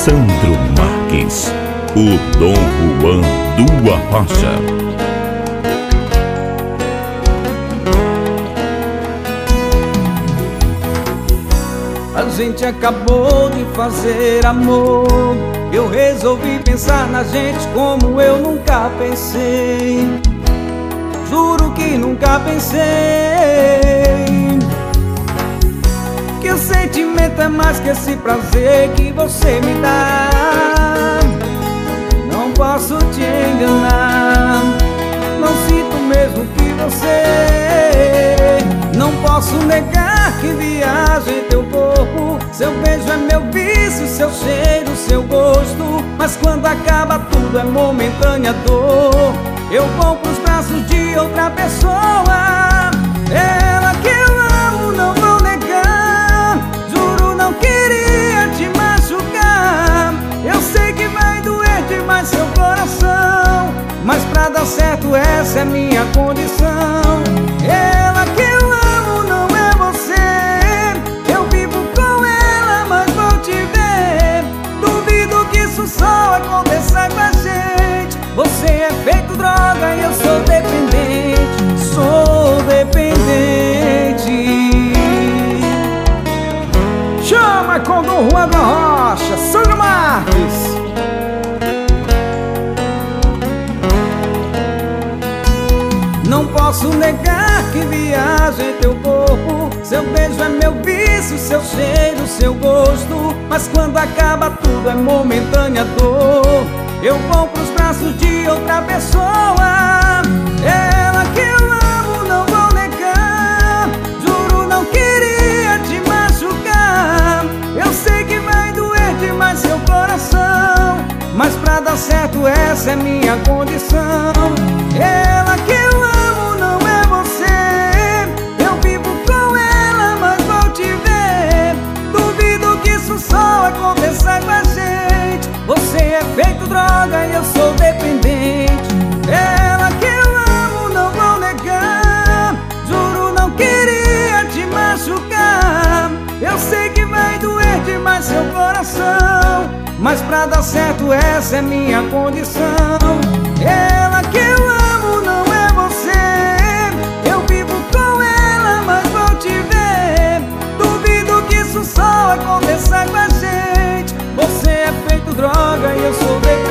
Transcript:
Sandro Marques, o Dom Juan do Arrocha. A gente acabou de fazer amor. Eu resolvi pensar na gente como eu nunca pensei. Juro que nunca pensei que o sentimento é mais que esse prazer que você me dá. Não posso te enganar, não sinto mesmo que você. Não posso negar que viaja em teu corpo. Seu beijo é meu vício, seu cheiro, seu gosto. Mas quando acaba tudo é momentânea dor. Eu vou pros braços de outra pessoa. Ela que eu amo, não vou negar. Juro, não queria te machucar. Eu sei que vai doer demais seu coração, mas pra dar certo essa é minha condição. Ela que eu amo não é você. Eu vivo com ela, mas vou te ver. Duvido que isso só aconteça com a gente. Você é feito droga e eu sou dependente. Sou dependente. Chama com Dom Juan da Rocha, Sandro Marques. Não posso negar que viaja em teu corpo. Seu beijo é meu vício, seu cheiro, seu gosto. Mas quando acaba tudo é momentânea dor. Eu vou pros braços de outra pessoa. Ela que eu amo, não vou negar. Juro, não queria te machucar. Eu sei que vai doer demais seu coração, mas pra dar certo essa é minha condição. Ela que eu amo não é você. Eu vivo com ela, mas vou te ver. Duvido que isso só aconteça com a gente. Você é feito droga e eu sou dependente. Ela que eu amo não vou negar. Juro, não queria te machucar. Eu sei que vai doer demais seu coração, mas pra dar certo essa é minha condição. Ela que eu amo não é você. Eu vivo com ela, mas vou te ver. Duvido que isso só aconteça com a gente. Você é feito droga e eu sou dependente.